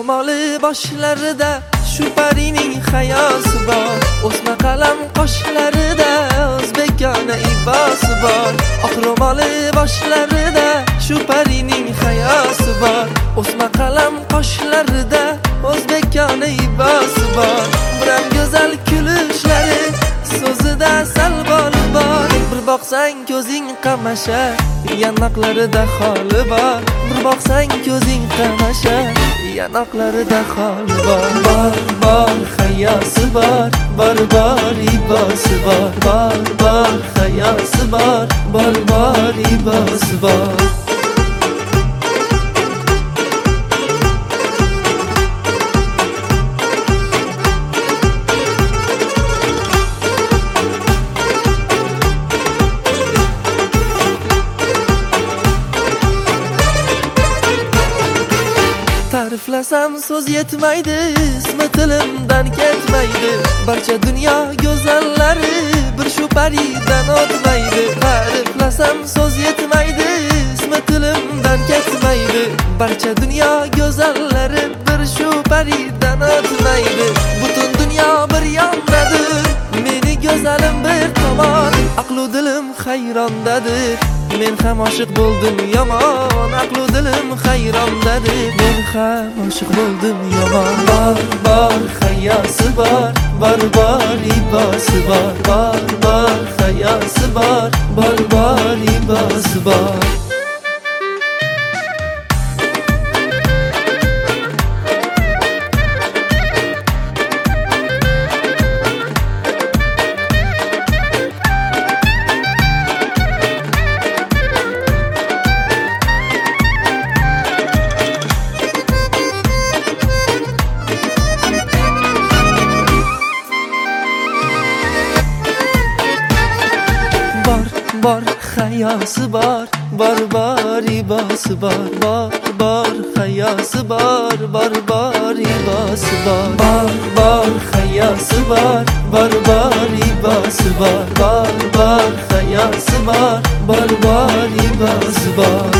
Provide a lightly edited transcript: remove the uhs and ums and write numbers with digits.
ro'moli boshlarida shu parining hayosi bor. O'sma qalam qoshlarida o'zbekona ibosi bor. Oq ro'moli boshlarida shu parining hayosi bor. O'sma qalam qoshlarida o'zbekona ibosi bor. Biram go'zal kulishlari so'zida sal bol bor. Bir boqsang ko'zing qamashar, yanoqlarida xoli bor. Bir boqsang ko'zing qamashar, yanoqlarida xoli bor. Bor hayosi bor, bor ibosi bor. Bor hayosi bor, bor ibosi bor. Ta'riflasam so'z yetmaydi, ismi tilimdan ketmaydi. Barcha dunyo go'zallari bir shu paridan o'tmaydi. Ta'riflasam so'z yetmaydi, ismi tilimdan ketmaydi. Barcha dunyo go'zallari bir shu paridan o'tmaydi. Butun dunyo bir yondadir, meni go'zalim bir tomon. Aqlu dilim hayrondadir, men ham oshiq bo'ldim yomon. Aqlu dilim hayrondadir, men ham oshiq bo'ldim yomon. Bor hayosi bor, bor ibosi bor. Bor hayosi bor, bor ibosi bor. Bor hayosi bor, bor ibosi bor. Bor hayosi bor, bor ibosi bor. Bor hayosi bor, bor ibosi bor. Bor hayosi bor, bor ibosi bor.